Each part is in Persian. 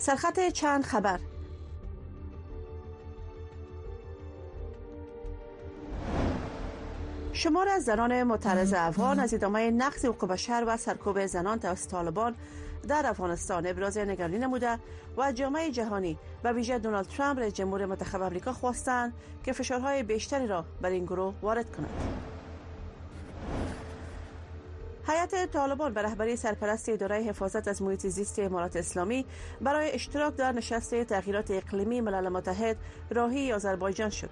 سرخط چند خبر. شمار از زنان معترض افغان از ادامه نقض حقوق بشر و سرکوب زنان توسط طالبان در افغانستان ابراز نگرانی نموده و جامعه جهانی و ویژه دونالد ترامپ رئیس جمهور منتخب آمریکا خواستند که فشارهای بیشتری را بر این گروه وارد کند. هیئت طالبان به رهبری سرپرست اداره حفاظت از محیط زیست امارات اسلامی برای اشتراک در نشست تغییرات اقلیمی ملل متحد راهی آذربایجان شد.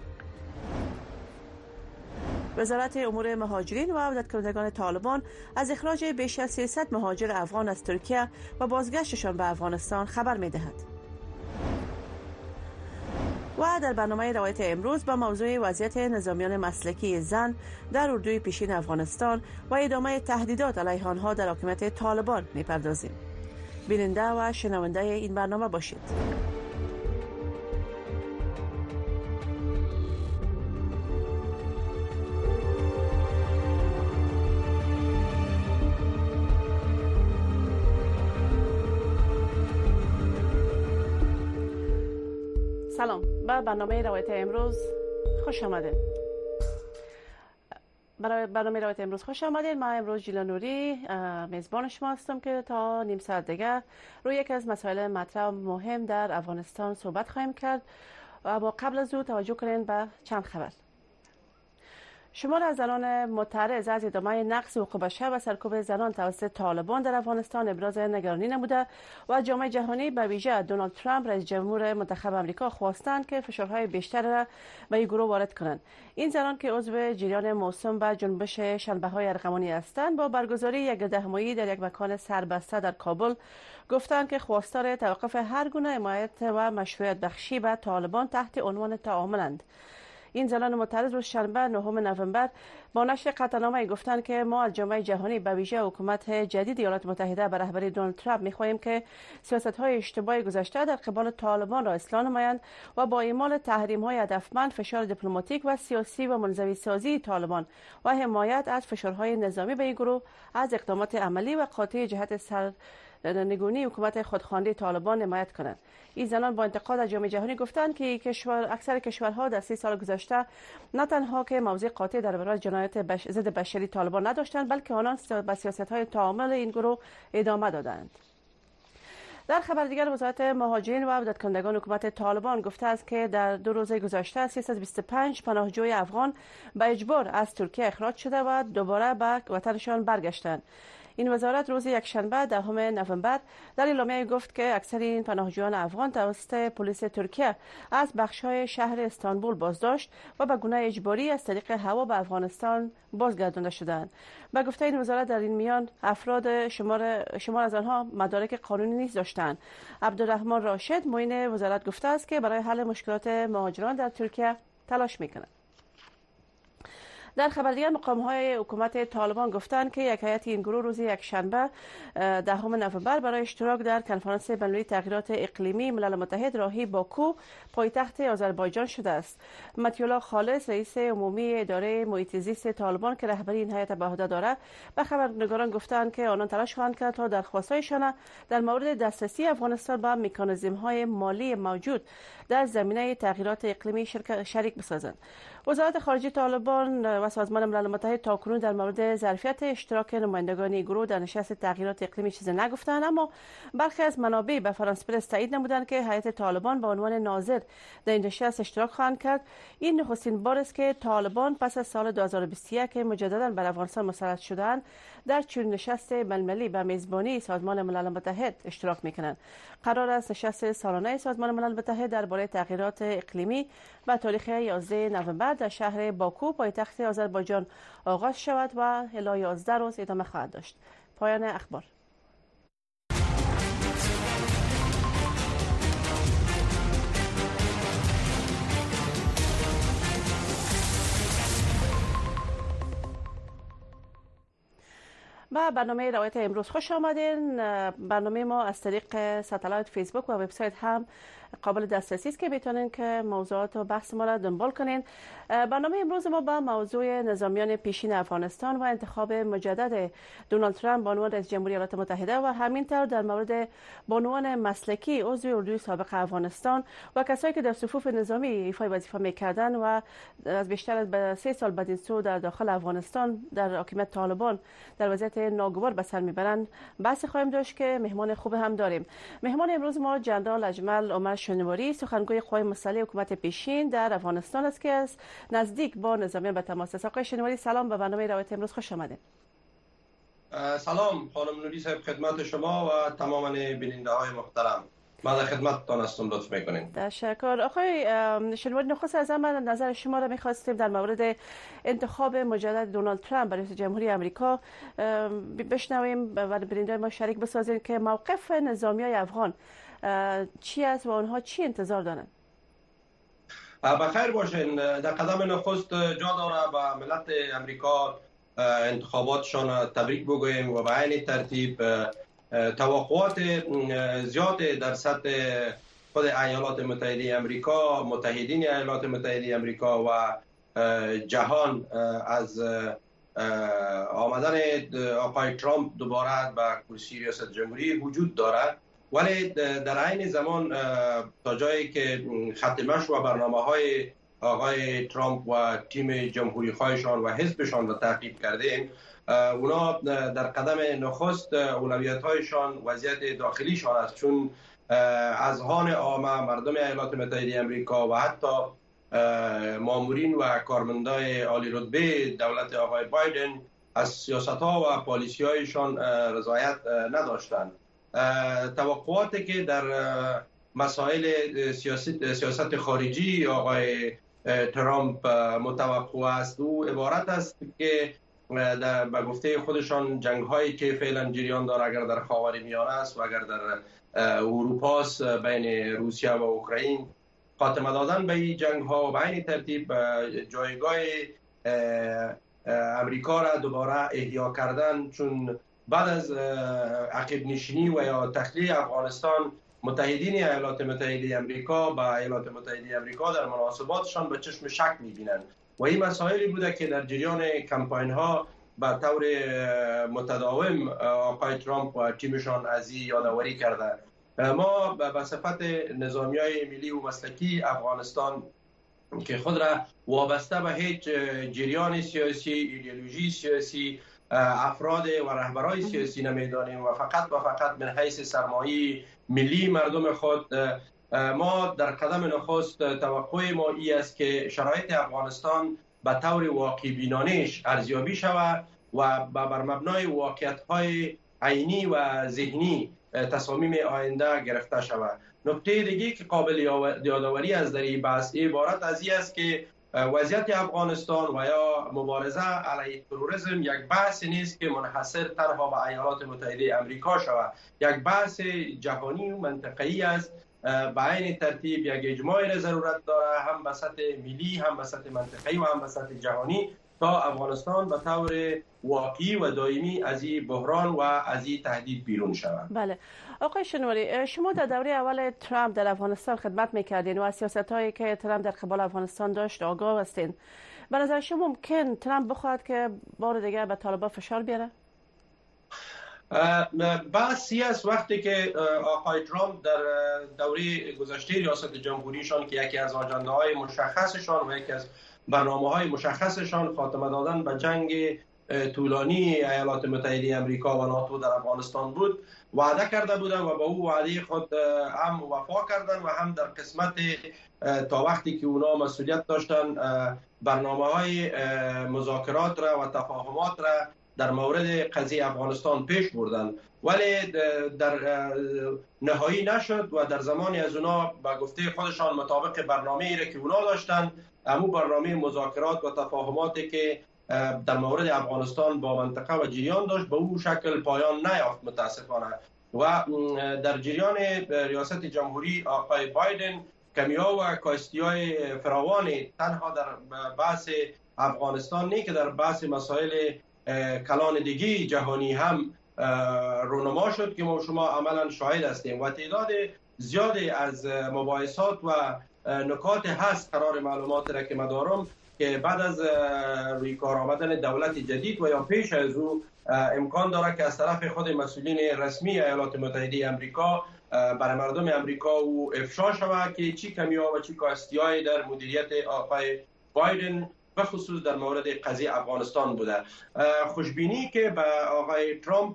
وزارت امور مهاجرین و عودتکنندگان طالبان از اخراج بیش از 300 مهاجر افغان از ترکیه و بازگشتشان به افغانستان خبر می‌دهد. و در برنامه روایت امروز با موضوع وضعیت نظامیان مسلکی زن در اردوی پیشین افغانستان و ادامه تهدیدات علیه آنها در حکومت طالبان می‌پردازیم. بیننده و شنونده این برنامه باشید. سلام، به برنامه روایت امروز خوش آمدید. برای برنامه روایت امروز خوش آمدید. من امروز جیلا نوری میزبان شما هستم که تا نیم ساعت دیگر روی یکی از مسائل مطرح مهم در افغانستان صحبت خواهیم کرد. اما قبل از او توجه کنید به چند خبر. شمار از زنان معترض از ادامه نقض حقوق بشر و سرکوب زنان توسط طالبان در افغانستان ابراز نگرانی نموده و جامعه جهانی به ویژه دونالد ترامپ رئیس جمهور منتخب آمریکا خواستند که فشارهای بیشتر را به این گروه وارد کنند. این زنان که عضو جریان موسوم به جنبش شنبه‌های ارغوانی هستند با برگزاری یک گردهمایی در یک مکان سربسته در کابل گفتند که خواستار توقف هر گونه حمایت و مشروعیت بخشی به طالبان تحت عنوان تعاملند. این زنان معترض روز شنبه 9 نوامبر با نشر قطعنامه گفتند که ما از جامعه جهانی به ویژه حکومت جدید ایالات متحده به رهبری دونالد ترامپ می‌خواهیم که سیاست‌های اشتباه گذشته در قبال طالبان را اصلاح نمایند و با اعمال تحریم‌های هدفمند فشار دیپلماتیک و سیاسی و منزوی سازی طالبان و حمایت از فشارهای نظامی به این گروه از اقدامات عملی و قاطع جهت سرنگونی حکومت خودخوانده طالبان حمایت کنند. این زنان با انتقاد از جامعه جهانی گفتند که اکثر کشورها در 30 سال گذشته نه تنها که موضع قاطع در برابر جنایات ضد بشری طالبان نداشتند بلکه آنان به سیاست‌های تعامل این گروه ادامه دادند. در خبر دیگر وزارت مهاجرین و عودتکنندگان حکومت طالبان گفته است که در 2 روز گذشته 325 پناهجوی افغان به اجبار از ترکیه اخراج شده و دوباره به وطنشان برگشتند. این وزارت روز یکشنبه 10 نوامبر در اعلامیه گفت که اکثر این پناهجویان افغان توسط پلیس ترکیه از بخش‌های شهر استانبول بازداشت و به گونه اجباری از طریق هوا به افغانستان بازگردانده شدند. به گفته این وزارت در این میان افراد شمار از آنها مدارک قانونی نیز داشتند. عبدالرحمن راشد معین وزارت گفته است که برای حل مشکلات مهاجران در ترکیه تلاش می‌کند. در خبر دیگر مقام‌های حکومت طالبان گفتند که یک هیئت این گروه روز یکشنبه 10 نوامبر برای اشتراک در کنفرانس بین‌المللی تغییرات اقلیمی ملل متحد راهی باکو پایتخت آذربایجان شده است. مطیع الله خالص رئیس عمومی اداره محیط زیست طالبان که رهبری این هیئت به عهده دارد به خبرنگاران گفتند که آنان تلاش خواهند کرد تا درخواست‌هایشان در مورد دسترسی افغانستان به مکانیزم‌های مالی موجود در زمینه تغییرات اقلیمی شریک بسازند. وزارت خارجه طالبان و سازمان ملل متحد تاکنون در مورد ظرفیت اشتراک نمایندگان گروه در نشست تغییرات اقلیمی چیزی نگفتند، اما برخی از منابع به فرانس پرس تایید نمودند که هیئت طالبان به عنوان ناظر در این نشست اشتراک خواهند کرد. این نخستین بار است که طالبان پس از سال 2021 که مجددا بر افغانستان مسلط شدند در چنین نشست بین‌المللی به میزبانی سازمان ملل متحد اشتراک می‌کنند. قرار است نشست سالانه سازمان ملل متحد درباره تغییرات اقلیمی به تاریخ 11 نوامبر در شهر باکو پایتخت آذربایجان آغاز شود و الی 11 روز ادامه خواهد داشت. پایان اخبار. با برنامه روایت امروز خوش آمدین. برنامه ما از طریق ساتلایت، فیسبوک و وبسایت هم قابل دسترسی است که میتونین که موضوعات و بحث ما را دنبال کنین. برنامه امروز ما با موضوع نظامیان پیشین افغانستان و انتخاب مجدد دونالد ترامپ به عنوان رئیس جمهوری ایالات متحده و همینطور در مورد بانوان مسلکی عضو اردوی سابق افغانستان و کسایی که در صفوف نظامی ایفای وظیفه میکردن و از بیشتر از 3 سال بعد این سو در داخل افغانستان در حکومت طالبان در وضعیت ناگوار به سر میبرند بحث خواهیم داشت که مهمان خوب هم داریم. مهمان امروز ما جنرال اجمل عمر شنواری، سخنگوی قوای مسلح حکومت پیشین در افغانستان است که از نزدیک با نظامیان به تماس است. آقای شنواری سلام، به برنامه روایت امروز خوش آمدید. سلام خانم نوری صاحب، خدمت شما و تمام بیننده های محترم. من در خدمتتان هستم، لطف میکنین. تشکر. آقای شنواری، نخست از همه نظر شما را میخواستیم در مورد انتخاب مجدد دونالد ترامپ برای رئیس جمهوری آمریکا بشنویم و بیننده ما شریک بسازیم که موقف نظامیای افغان چی است و آنها چی انتظار دارند. بخیر باشین. در قدم نخست جا داره به ملت امریکا انتخاباتشان تبریک بگوییم و به عین ترتیب توقعات زیاد در سطح خود ایالات متحده امریکا، متحدین ایالات متحده امریکا و جهان از آمدن آقای ترامپ دوباره به کرسی ریاست جمهوری وجود دارد، ولی در عین زمان تا جایی که ختمش و برنامه‌های آقای ترامپ و تیم جمهوری خواهشان و حزبشان را تعقیب کردیم، اونا در قدم نخست اولویت‌هایشان وضعیت داخلیشان است، چون اذهان عامه مردم ایالات متحده امریکا و حتی مامورین و کارمندای عالی رتبه دولت آقای بایدن از سیاست‌ها و پالیسی‌هایشان رضایت نداشتند. توقعاتی که در مسائل سیاست خارجی آقای ترامپ متوقع است او عبارت است که به گفته خودشان جنگ‌هایی که فعلا جریان داره، اگر در خاورمیانه است و اگر در اروپا است بین روسیه و اوکراین، خاتمه دادن به این جنگ‌ها و به این ترتیب جایگاه امریکا را دوباره احیا کردن، چون بعد از عقب نشینی و یا تخلیه افغانستان متحدین ایالات متحده امریکا با ایالات متحده امریکا در مناسباتشان به چشم شک می‌بینند و این مسائلی بوده که در جریان کمپاین ها به طور متداوم آقای ترامپ و تیمشان از این یادآوری کرده. ما به صفت نظامیای ملی و مسلکی افغانستان که خود را وابسته به هیچ جریان سیاسی، ایدئولوژی سیاسی، افراد و رهبرای سیاسی نمیدانیم و فقط من حیث سرمایه ملی مردم خود، ما در قدم نخست توقع ما ای است که شرایط افغانستان به طور واقع بینانه‌اش ارزیابی شود و بر مبنای واقعیت‌های عینی و ذهنی تصامیم آینده گرفته شود. نکته دیگه که قابل یادآوری از در این بحث عبارت از این است که وضعیت افغانستان و یا مبارزه علیه تروریسم یک بحث نیست که منحصر تنها به ایالات متحده امریکا شود، یک بحث جهانی و منطقه‌ای است. به عین ترتیب یک اجماعی را ضرورت داره، هم به سطح ملی، هم به سطح منطقه‌ای و هم به سطح جهانی، تا افغانستان به طور واقعی و دائمی از این بحران و از این تهدید بیرون شود. بله آقای شنواری، شما در دوره اول ترامپ در افغانستان خدمت میکردین و از سیاست‌هایی که ترامپ در قبال افغانستان داشت آگاه هستین. به نظر شما ممکن ترامپ بخواهد که بار دیگر به طالبان فشار بیاره؟ بحثی است وقتی که آقای ترامپ در دوره گذشته ریاست جمهوریشان که یکی از آجنده‌های مشخصشان و یکی از برنامه‌های مشخصشان خاتمه دادن به جنگ طولانی ایالات متحده امریکا و ناتو در افغانستان بود، وعده کرده بودند و با او وعده خود هم وفا کردند و هم در قسمت تا وقتی که اونا مسئولیت داشتن برنامه‌های مذاکرات را و تفاهمات را در مورد قضیه افغانستان پیش بردن، ولی در نهایی نشد و در زمانی از اونا به گفته خودشان مطابق برنامه‌ای را که اونا داشتن، همون برنامه مذاکرات و تفاهماتی که در مورد افغانستان با منطقه و جریان داشت به اون شکل پایان نیافت متاسفانه. و در جریان ریاست جمهوری آقای بایدن کمی‌ها و کاستی‌های فراوانی تنها در بحث افغانستان نه که در بحث مسائل کلان دیگی جهانی هم رونما شد که ما شما عملا شاهد هستیم و تعداد زیادی از مباحثات و نکات هست قرار معلومات را که مدارم که بعد از روی کار آمدن دولت جدید و یا پیش از او امکان داره که از طرف خود مسئولین رسمی ایالات متحده آمریکا برای مردم آمریکا او افشا شود که چی کمی‌ها و چی کاستی‌های در مدیریت آقای بایدن به خصوص در مورد قضیه افغانستان بوده. خوشبینی که به آقای ترامپ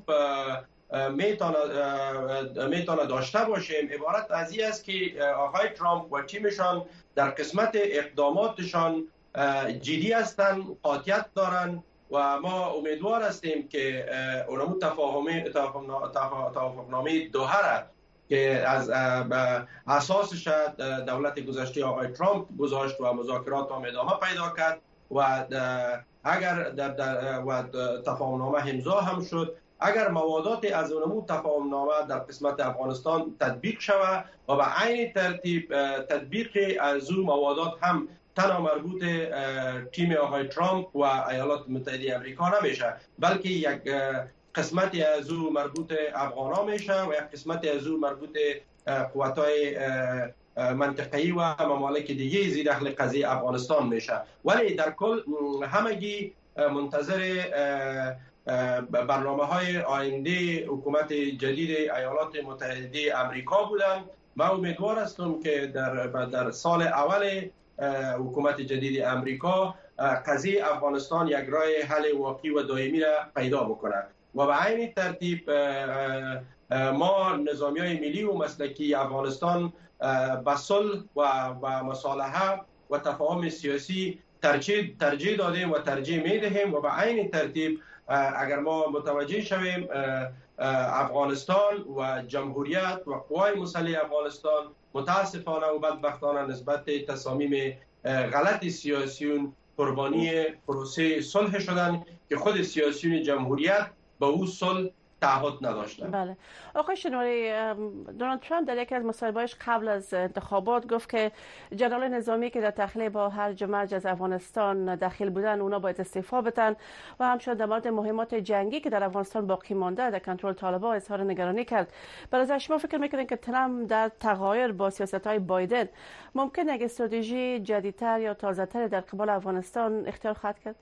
میتونه داشته باشیم عبارت از این است که آقای ترامپ و تیمشان در قسمت اقداماتشان جدی هستند، قاطعیت دارند و ما امیدوار هستیم که اونمو توافقنامه دوحه را که از اساسش دولت گذشته آقای ترامپ گذاشت و مذاکرات هم ادامه پیدا کرد و اگر و تفاهمنامه امضا هم شد، اگر موادات از اونمو تفاهمنامه در قسمت افغانستان تطبیق شود و به عین ترتیب تطبیق از اون موادات هم تنها مربوط تیم آقای ترامپ و ایالات متحده آمریکا نمیشه، بلکه یک قسمتی از او مربوط افغانا میشه و یک قسمتی از او مربوط قوت‌های منطقه‌ای و ممالک دیگه زیر دخل قضیه افغانستان میشه. ولی در کل همگی منتظر برنامه‌های آینده حکومت جدید ایالات متحده آمریکا بودند. من امیدوار هستم که در سال اول حکومت جدید آمریکا قضیه افغانستان یک راه حل واقعی و دائمی را پیدا بکنه و به عین ترتیب ما نظامیای ملی و مسلکی افغانستان به صلح و مصالحه و تفاهم سیاسی ترجیح دادیم و ترجیح میدهیم و به عین ترتیب اگر ما متوجه شویم افغانستان و جمهوریت و قوای مسلح افغانستان متاسفانه و بدبختانه نسبت تصامیم غلط سیاسیون قربانی پروسه صلح شدن که خود سیاسیون جمهوریت به او صلح تعهد نداشتن. بله. آقای شنواری، دونالد ترامپ در یکی از مصاحبه‌اش قبل از انتخابات گفت که جنرال نظامی که در تخلیه با هرج و مرج از افغانستان دخیل بودن اونا باید استعفا بدن و همچنین در مورد مهمات جنگی که در افغانستان باقی مانده در کنترل طالبان اظهار نگرانی کرد. برای شما فکر میکنین که ترامپ در تغایر با سیاست‌های بایدن ممکن یک استراتژی جدیدتر یا تازه‌تر در قبال افغانستان اختیار خواهد کرد؟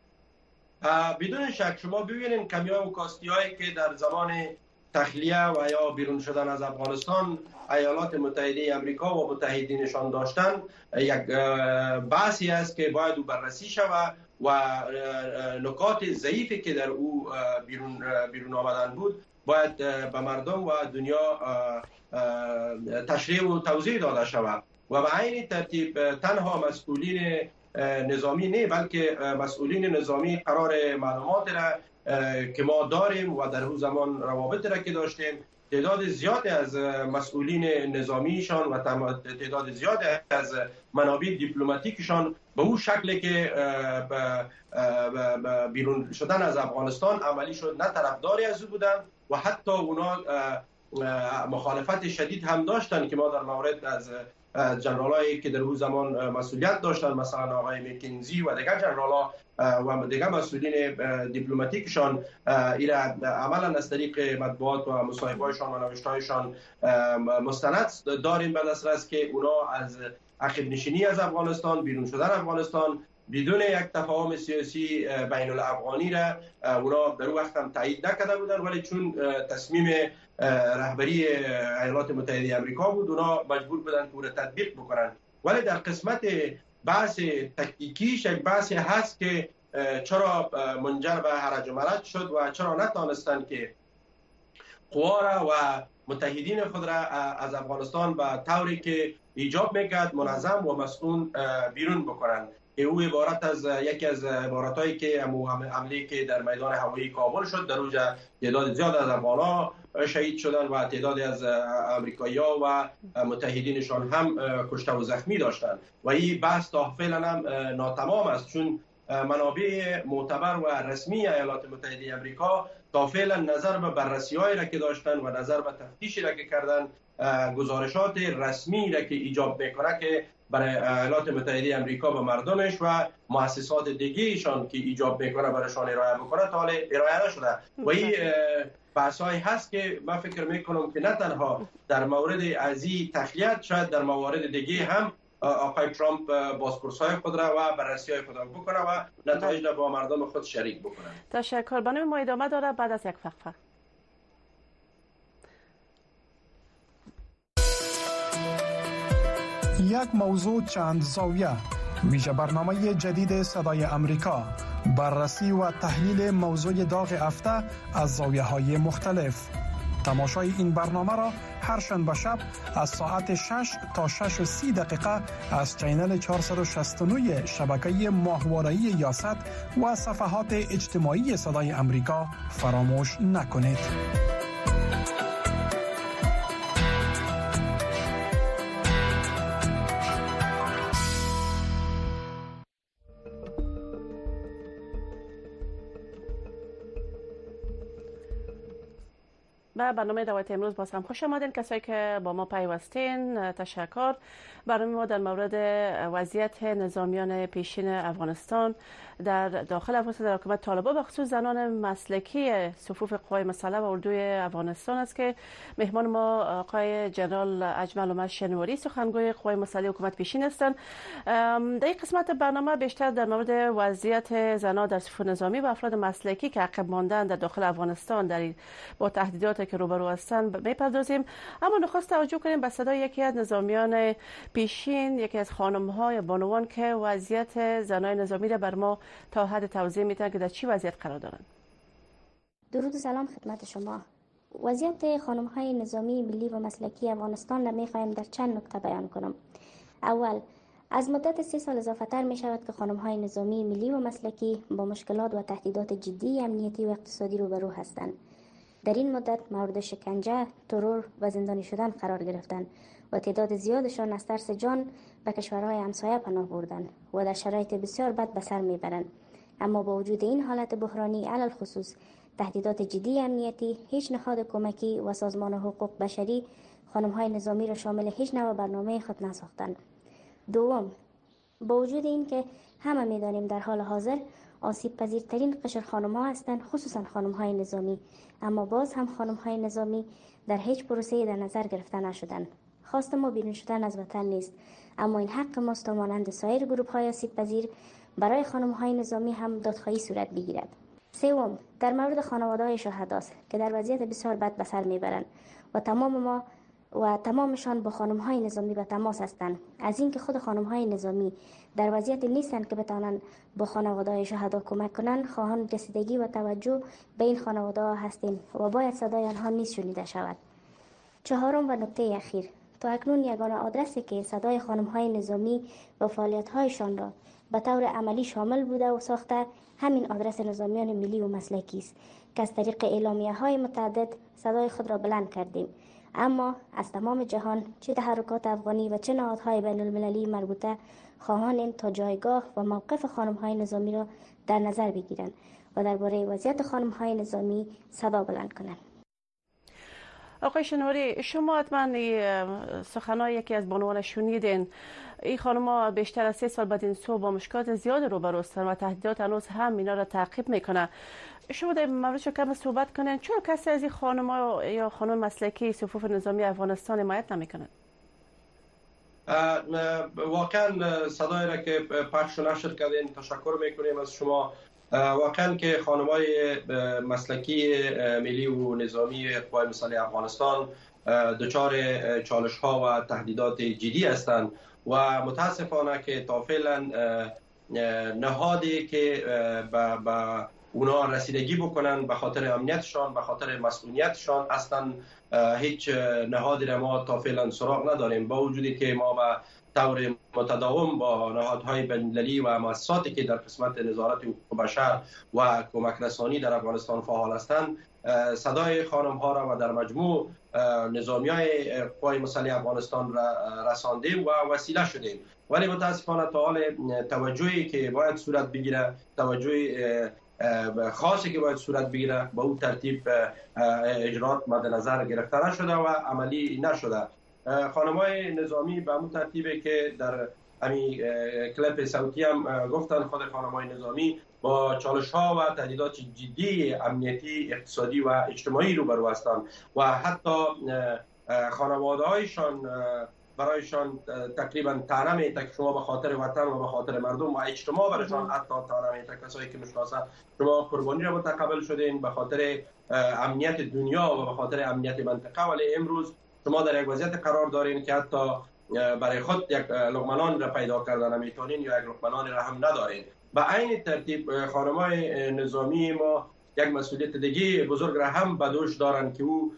بدون شک شما ببینید کمی‌ها و کاستی‌هایی که در زمان تخلیه و یا بیرون شدن از افغانستان ایالات متحده آمریکا و متحدینشان داشتن یک بحثی است که باید او بررسی شود و نکات ضعیفی که در او بیرون آمدن بود باید به مردم و دنیا تشریح و توضیح داده شود و به عین ترتیب تنها مسئولین نظامی نه بلکه مسئولین نظامی قرار معلومات را که ما داریم و در اون زمان روابط را که داشتیم تعداد زیادی از مسئولین نظامیشان و تعداد زیادی از منابع دیپلماتیکشان به اون شکلی که بیرون شدن از افغانستان عملی شد نه طرفداری از او بودن و حتی اونا مخالفت شدید هم داشتن که ما در مورد از جنرالایی که در اون زمان مسئولیت داشتن مثلا آقای مکنزی و دیگر جنرالا و دیگر مسئولین دیپلماتیکشان ایرا عملا از طریق مطبوعات و مصاحبه‌هایشان و نوشته‌هایشان مستند داریم به دسترس که اونا از عقب نشینی از افغانستان بیرون شدن افغانستان بدون یک تفاهم سیاسی بین الافغانی را اونا در وقت هم تایید نکرده بودن، ولی چون تصمیم رهبری ایالات متحده آمریکا بود اونا مجبور بودن که او را تطبیق بکنن. ولی در قسمت بحث تکتیکیش یک بحثی هست که چرا منجر به هرج و مرج شد و چرا نتانستن که قوا را و متحدین خود را از افغانستان به طوری که ایجاب میکرد منظم و مسئول بیرون بکنن. او عبارت از یکی از عبارتایی که حمله که در میدان هوایی کابل شد در اونجا تعداد زیاد از افغان‌ها شهید شدن و تعدادی از امریکایی‌ها و متحدینشان هم کشته و زخمی داشتند و این بحث تا فعلا هم ناتمام است چون منابع معتبر و رسمی ایالات متحده آمریکا تا فعلا نظر به بررسی‌هایی را که داشتن و نظر به تفتیشی را که کردن، گزارشات رسمی را که ایجاب میکنه که برای ایالات متحده امریکا به مردمش و مؤسسات دیگه ایشان که ایجاب میکنه برایشان ارائه بکنه تا حال ارائه نشده و این بحثایی هست که من فکر میکنم که نه تنها در مورد ازی تخلیت، شاید در موارد دیگه هم آقای ترامپ بازپرس‌های خود را و بررسی‌های خود را بکنه و نتایج را با مردم خود شریک بکنه. تشکر. برنامه ما ادامه داره بعد از یک وقفه. یک موضوع چند زاویه، ویژه برنامه جدید صدای امریکا، بررسی و تحلیل موضوع داغ هفته از زاویه‌های مختلف. تماشای این برنامه را هر شنبه شب از ساعت 6 تا 6:30 دقیقه از چینل 469 شبکه ماهواره‌ای یاست و صفحات اجتماعی صدای امریکا فراموش نکنید. به برنامه دعوت امروز باز هم خوش آمدین کسایی که با ما پیوستین. تشکر. برنامه ما در مورد وضعیت نظامیان پیشین افغانستان در داخل افغانستان در حکومت طالبان به خصوص زنان مسلکی صفوف قوای مسلح و اردوی افغانستان است که مهمان ما آقای جنرال اجمل عمر شنواری سخنگوی قوای مسلح حکومت پیشین هستند. در این قسمت برنامه بیشتر در مورد وضعیت زنان در صفوف نظامی و افراد مسلکی که عقب ماندن در داخل افغانستان در با تهدیدات که روبرو هستند میپردازیم. اما نخست توجه کنیم به صدای یکی از نظامیان پیشین، یکی از خانم‌ها یا بانوان که وضعیت زنای نظامی را بر ما تا حد توضیح میدن که در چی وضعیت قرار دارند. درود و سلام خدمت شما. وضعیت خانم‌های نظامی ملی و مسلکی افغانستان را می‌خوایم در چند نکته بیان کنم. اول، از مدت 3 سال اضافه‌تر می شود که خانم‌های نظامی ملی و مسلکی با مشکلات و تهدیدات جدی امنیتی و اقتصادی روبرو هستند. در این مدت مورد شکنجه، ترور و زندانی شدن قرار گرفتند و تعداد زیادشان از ترس جان به کشورهای همسایه پناه بردند و در شرایط بسیار بد به سر میبرند. اما با وجود این حالت بحرانی، علل خصوص تهدیدات جدی امنیتی، هیچ نهاد کمکی و سازمان حقوق بشری خانم‌های نظامی را شامل هیچ نوع برنامه خود نساختند. دوم، با وجود این که همه می‌دانیم در حال حاضر آسیب پذیرترین قشر خانم‌ها هستند، خصوصا خانم‌های نظامی، اما باز هم خانم‌های نظامی در هیچ پروسه‌ای در نظر گرفته نشدند. خواست ما بیرون شدن از وطن نیست، اما این حق ماست تا مانند سایر گروه‌های آسیب پذیر برای خانم‌های نظامی هم دادخواهی صورت بگیرد. سوم، در مورد خانواده‌های شهداست که در وضعیت بسیار بد به سر میبرند و تمامشان با خانم‌های نظامی به تماس هستند. از اینکه خود خانم‌های نظامی در وضعیت نیستند که بتوانند با خانواده‌های شهدا کمک کنند، خواهان رسیدگی و توجه به این خانواده‌ها هستیم و باید صدای آنها نیز شنیده شود. چهارم و نکته اخیر، تا اکنون یگانه آدرسی که صدای خانم‌های نظامی و فعالیت‌هایشان را به طور عملی شامل بوده و ساخته همین آدرس نظامیان ملی و مسلکی است که از طریق اعلامیه‌های متعدد صدای خود را بلند کردیم. اما از تمام جهان، چه تحرکات افغانی و چه نهادهای بین المللی مربوطه، خواهانیم تا جایگاه و موقف خانم‌های نظامی را در نظر بگیرند و درباره وضعیت خانم‌های نظامی صدا بلند کنند. آقای شنواری، شما حتما سخنان یکی از بانوان شنیدین. این خانم‌ها بیشتر از 3 سال بعد این سو با مشکلات زیاد روبرو هستند و تهدیدات هنوز هم اینا را تعقیب میکنه. شما در موردش کم صحبت کنین. چرا کسی از این خانم‌ها یا خانم مسلکی صفوف نظامی افغانستان حمایت نمیکنه؟ واقعا صدای را که پخش و نشر کردین تشکر میکنیم از شما. واقعا که خانم‌های مسلکی ملی و نظامی قوای مسلح افغانستان دچار چالش‌ها و تهدیدات جدی هستند و متاسفانه که تا فعلا نهادی که به اونا رسیدگی بکنن به خاطر امنیتشان، به خاطر مسئولیتشان اصلا هیچ نهادی را ما تا فعلا سراغ نداریم. با وجودی که ما به طور متداوم با نهادهای بین‌المللی و مؤسساتی که در قسمت نظارت حقوق بشر و کمک رسانی در افغانستان فعال هستند، صدای خانم‌ها را و در مجموع نظامیای قوای مسلح افغانستان را رساندیم و وسیله شدیم. ولی متاسفانه تا حال توجهی که باید صورت بگیره، توجه خاصی که باید صورت بگیره با اون ترتیب اجرات مد نظر گرفته نشده و عملی نشده. خانم‌های نظامی به اون ترتیبه که در همین کلیپ صوتی هم گفتن، خود خانم‌های نظامی با چالش‌ها و تهدیدات جدی امنیتی، اقتصادی و اجتماعی روبرو هستند و حتی خانواده‌هایشان برایشان تقریبا طعنه می‌ته که شما به خاطر وطن و به خاطر مردم و اجتماع برایشان حتی طعنه می‌ته. کسایی که میشناسن شما قربانی را متقبل شدین به خاطر امنیت دنیا و به خاطر امنیت منطقه، ولی امروز شما در یک وضعیت قرار دارین که حتی برای خود یک لقمه را پیدا کردن نمیتونین یا یک لقمه را هم ندارین. به عین ترتیب خانم‌های نظامی ما یک مسئولیت دیگه بزرگ را هم به دوش دارن که او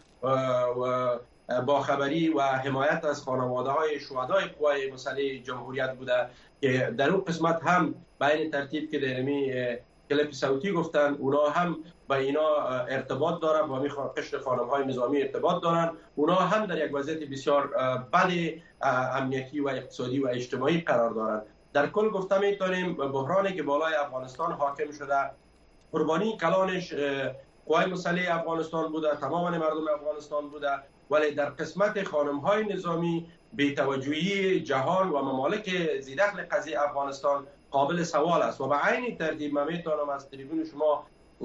با خبری و حمایت از خانواده‌های شهدای قوای مسلح جمهوریت بوده که در اون قسمت هم به عین ترتیب که در کلیپ صوتی گفتن اونا هم با اینا ارتباط دارن، با قشر خانم‌های نظامی ارتباط دارن. اونا هم در یک وضعیت بسیار بد امنیتی و اقتصادی و اجتماعی قرار دارن. در کل گفته میتونیم بحرانی که بالای افغانستان حاکم شده قربانی کلانش قوای مسلح افغانستان بوده، تمام مردم افغانستان بوده، ولی در قسمت خانم‌های نظامی بی‌توجهی جهان و ممالک ذی‌دخل قضیه افغانستان قابل سوال است و به عین ترتیب من میتونم از تریبون شما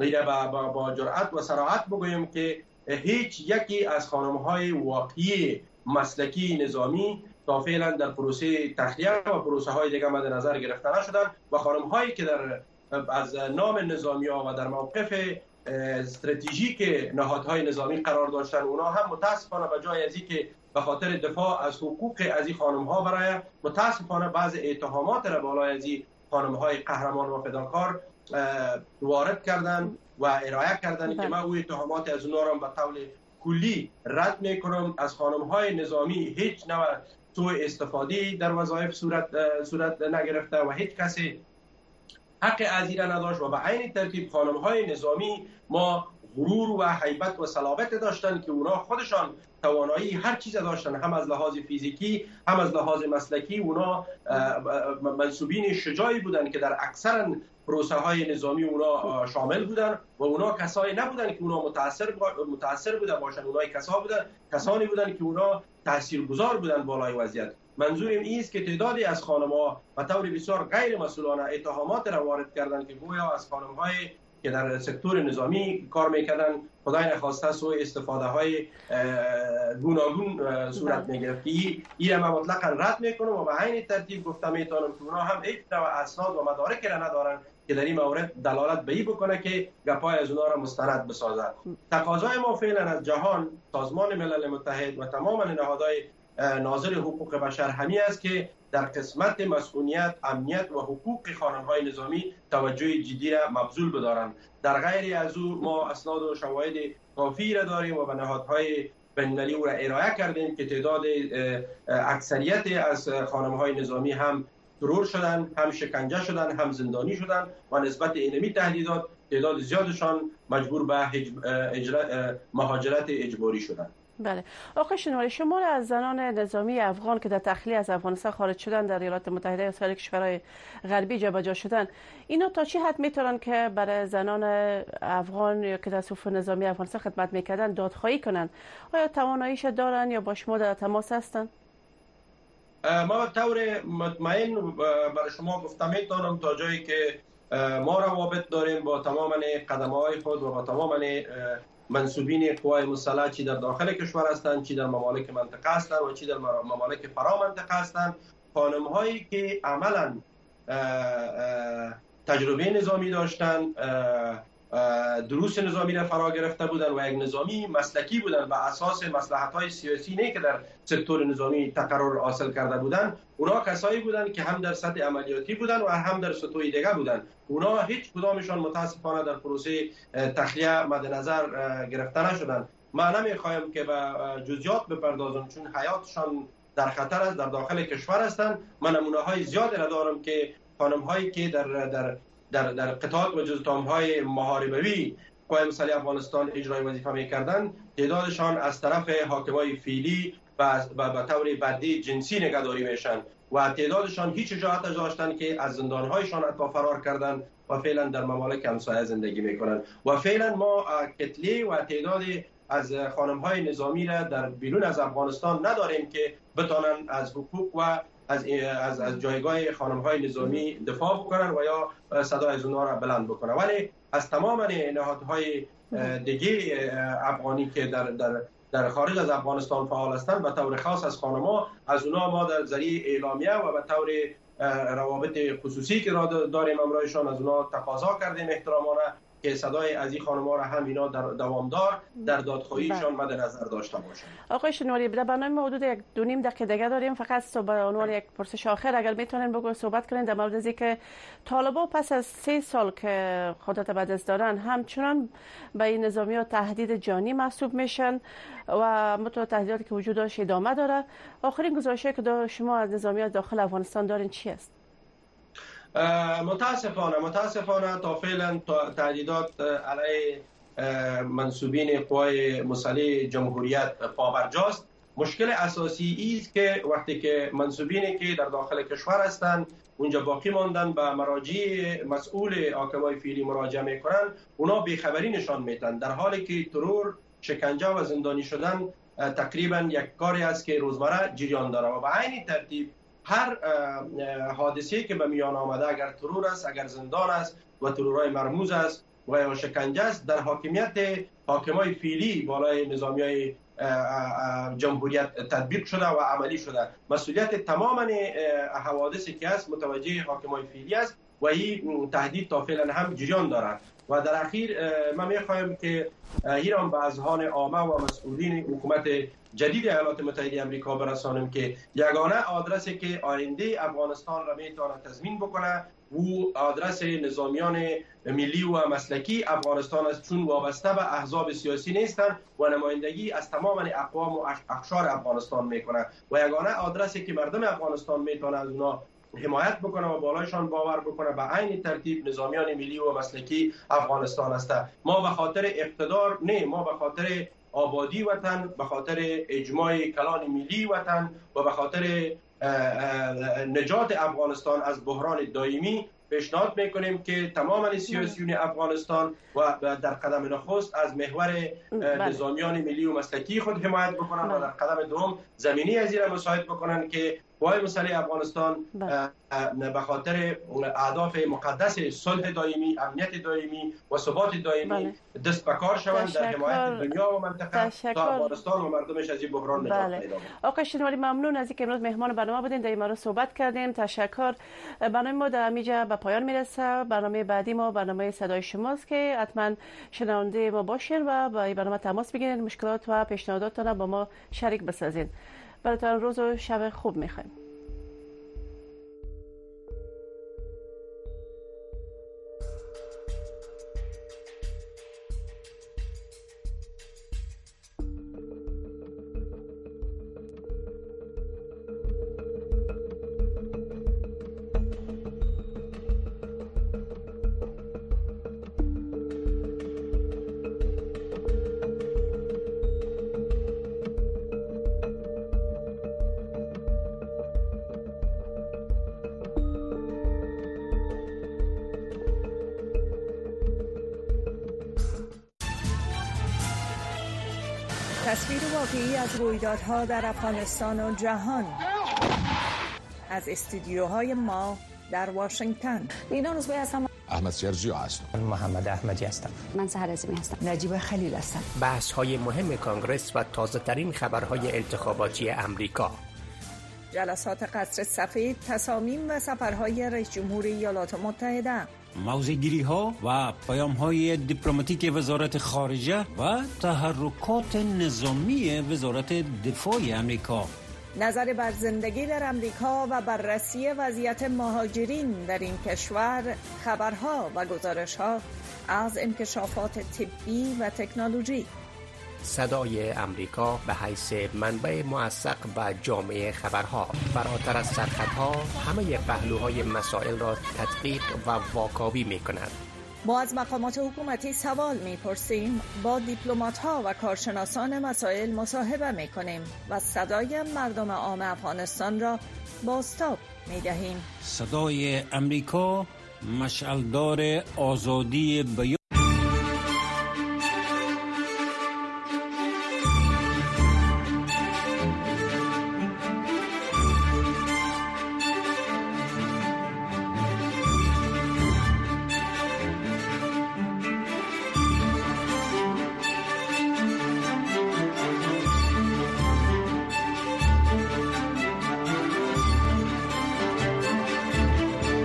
با جرأت و صراحت بگویم که هیچ یکی از خانم‌های واقعی مسلکی نظامی تا فعلا در پروسه تخلیه و پروسه های دیگه مد نظر گرفته نشدن و خانم‌هایی که از نام نظامی‌ها و در موقف استراتژیک نهادهای نظامی قرار داشتن، اونا هم متاسفانه به جای ازی که به خاطر دفاع از حقوق از این خانم‌ها برای متاسفانه بعض اتهامات را بالای از این خانم‌های قهرمان و فداکار وارد کردن و ارائه کردن که من او اتهامات از اونها را به طور کلی رد میکنم. از خانم‌های نظامی هیچ نوع سوء استفاده در وظایف صورت نگرفته و هیچ کسی حق ازیره نداشت و به عین ترتیب خانم‌های نظامی ما غرور و هیبت و صلابت داشتن که اونا خودشان توانایی هر چیز داشتن، هم از لحاظ فیزیکی هم از لحاظ مسلکی. اونا منسوبین شجاعی بودن که در اکثر پروسه های نظامی اونا شامل بودن و اونا کسایی نبودن که اونا متاثر بودن باشن. اونا کسانی بودن که اونا تاثیرگذار بودن بالای وضعیت. منظورم است که تعدادی از خانم‌ها به طور بسیار غیر مسئولانه اتهامات را وارد کردن که گویا از خانم‌های که در سکتور نظامی کار میکردن خدای نخواسته سوء استفاده های گوناگون صورت میگرفت. این ما مطلقا رد میکنم و به عین ترتیب گفتم میتونم که اونا هم هیچ نوع اسناد و مدارک را ندارن که در این مورد دلالت به این بکنه که گپای از اونا را مستند بسازه. تقاضای ما فعلا از جهان، سازمان ملل متحد و تمام نهادهای ناظر حقوق بشر همی است که در قسمت مسئولیت، امنیت و حقوق خانم‌های نظامی توجه جدی را مبذول بدارند. در غیر از او ما اسناد و شواهد کافی را داریم و به نهادهای بین‌المللی او را ارائه کردیم که تعداد اکثریت از خانم‌های نظامی هم ترور شدن، هم شکنجه شدن، هم زندانی شدن و نسبت اینمی تهدیدات تعداد زیادشان مجبور به مهاجرت اجباری شدند. بله. آقای شنواری، شمار از زنان نظامی افغان که در تخلیه از افغانستان خارج شدن، در ایالات متحده یا سایر کشورهای غربی جابجا شدن، اینا تا چه حد میتونن که برای زنان افغان یا که در صف نظامی افغانستان خدمت میکردن دادخواهی کنن؟ آیا تواناییش دارن یا با شما در تماس هستن؟ ما به طور مطمئن برای شما گفتم میتونم تا جایی که ما روابط داریم با تمام قدم‌های خود و با تمام منسوبین قوای مسلح، چی در داخل کشور هستند، چی در ممالک منطقه هستند و چی در ممالک فرامنطقه هستند، خانم‌هایی که عملاً تجربه نظامی داشتند، دروس نظامی را فرا گرفته بودند و یک نظامی مسلکی بودند به اساس مصلحت‌های سیاسی نه که در سکتور نظامی تقرر حاصل کرده بودند. اونا کسایی بودند که هم در سطح عملیاتی بودند و هم در سطوح دیگه بودند. اونا هیچ کدامشان متاسفانه در پروسه تخلیه مد نظر گرفته نشدند. من نمیخوایم که به جزئیات بپردازم چون حیاتشان در خطر است، در داخل کشور هستند. من نمونه‌های زیادی را دارم که خانم‌هایی که در قطعات و جزءتام‌های محاربوی قوای مسلح افغانستان اجرای وظیفه می‌کردند، تعدادشان از طرف حاکمای فعلی و به طور بدی جنسی نگهداری میشن و تعدادشان هیچ شجاعت داشتند که از زندانهایشان حتی فرار کردند و فعلا در ممالک همسایه زندگی میکنند و فعلا ما کتله و تعدادی از خانم‌های نظامی را در بیرون از افغانستان نداریم که بتانند از حقوق و از جایگاه خانم‌های نظامی دفاع بکنن و یا صدای از اونها را بلند بکنن. ولی از تمام نهادهای دیگه افغانی که در خارج از افغانستان فعال هستند، به طور خاص از خانم‌ها، از اونها ما در ذریعه اعلامیه و به طور روابط خصوصی که داریم امرایشان از اونها تقاضا کردیم احترامانه که صدای از این خانم‌ها را هم اینا در دوامدار در دادخواهیشان مد نظر داشته باشند. آقای شنواری، در برنامه ما حدود 1.5 دقیقه دیگه داریم. فقط به عنوان یک پرسش آخر اگر میتونین صحبت کنین در مورد از اینکه طالبان پس از 3 سال که قدرت به دست دارن همچنان به این نظامی‌ها تهدید جانی محسوب میشن و متو تهدیداتی که وجود داشت ادامه داره. آخرین گزارشی که شما از نظامیان داخل افغانستان دارین چی است؟ متاسفانه تا فعلا تهدیدات علیه منصوبین قوای مسلح جمهوریت پابرجاست. مشکل اساسی است که وقتی که منصوبینی که در داخل کشور هستند اونجا باقی ماندن به مراجع مسئول حاکمای فعلی مراجعه میکنن، اونا بیخبری نشان میدن، در حالی که ترور، شکنجه و زندانی شدن تقریبا یک کاری است که روزمره جریان داره و به عین ترتیب هر حادثه‌ای که به میان آمده، اگر ترور است، اگر زندان است و ترورهای مرموز است و یا شکنجه است، در حاکمیت حاکمای فعلی بالای نظامیای جمهوریت تطبیق شده و عملی شده. مسئولیت تماما حوادثی که است متوجه حاکمای فعلی است و این تهدید تا فعلا هم جریان دارد و در اخیر ما می‌خوایم که ایران به اذهان عامه و مسئولین حکومت جدید ایالات متحده آمریکا برسانیم که یگانه آدرسی که آینده افغانستان را میتونه تضمین بکنه او آدرس نظامیان ملی و مسلکی افغانستان است، چون وابسته به احزاب سیاسی نیستند و نمایندگی از تمام اقوام و اقشار افغانستان میکنه و یگانه آدرسی که مردم افغانستان میتونه از اونا حمایت بکنه و بالایشان باور بکنه به عین ترتیب نظامیان ملی و مسلکی افغانستان است. ما به خاطر اقتدار نه، ما به خاطر آبادی وطن، به خاطر اجماع کلان ملی وطن و به خاطر نجات افغانستان از بحران دائمی پیشنهاد میکنیم که تماما سیاسیون افغانستان و در قدم نخست از محور نظامیان ملی و مسلکی خود حمایت بکنن و در قدم دوم زمینی از این مساعد بکنن که قوای مسلح افغانستان به خاطر اهداف مقدس صلح دائمی، امنیت دائمی و ثبات دائمی دست به کار شوند در حمایت دنیا و منطقه تا افغانستان و مردمش از این بحران نجات پیدا کنند. آقای شنواری، ممنون از اینکه امروز مهمان برنامه بودین، در این مورد صحبت کردیم. تشکر. برنامه ما در اینجا به پایان میرسه. برنامه بعدی ما برنامه صدای شماست که حتما شنونده ما باشین و با این برنامه تماس بگیرید، مشکلات و پیشنهاداتتون با ما شریک بسازین. براتون روز و شب خوب میخوایم. تصویر واقعی از رویدادها در افغانستان و جهان از استودیوهای ما در واشنگتن. لینا روزبه هستم. احمد سرجی هستم. محمد احمدی هستم. من سحر عظیمی هستم. نجیب خلیل هستم. بحث های مهم کانگرس و تازه ترین خبرهای انتخاباتی امریکا. جلسات قصر سفید، تصامیم و سفرهای رئیس جمهور ایالات متحده. موضع‌گیری ها و پیام های دیپلماتیک وزارت خارجه و تحرکات نظامی وزارت دفاع امریکا. نظر بر زندگی در امریکا و بررسی وضعیت مهاجرین در این کشور، خبرها و گزارش‌ها از انکشافات طبی و تکنولوژی. صدای امریکا به حیث منبع موثق و جامع خبرها، فراتر از سرخطها همه پهلوهای مسائل را تدقیق و واکاوی می کند. ما از مقامات حکومتی سوال می‌پرسیم، با دیپلمات‌ها و کارشناسان مسائل مصاحبه می‌کنیم و صدای مردم عام افغانستان را بازتاب می‌دهیم. صدای امریکا مشعلدار آزادی بیان